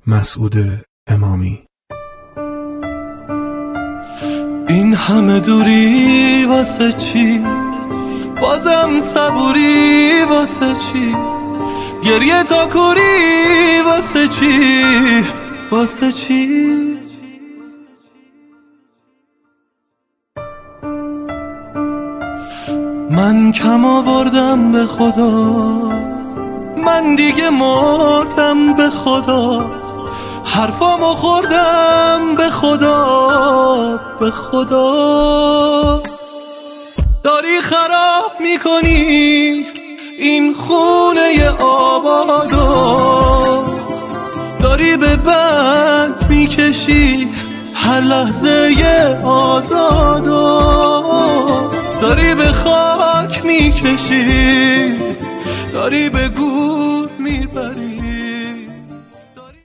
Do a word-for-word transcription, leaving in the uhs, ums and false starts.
مسعود امامی. این همه دوری واسه چی؟ بازم صبوری واسه چی؟ گریه تا کوری واسه چی؟ واسه چی؟ من کم آوردم به خدا، من دیگه مردم به خدا، حرفامو خوردم به خدا به خدا. داری خراب میکنی این خونه آبادو، داری به بند میکشی هر لحظه آزادو، داری به خاک میکشی، داری به گور میبری.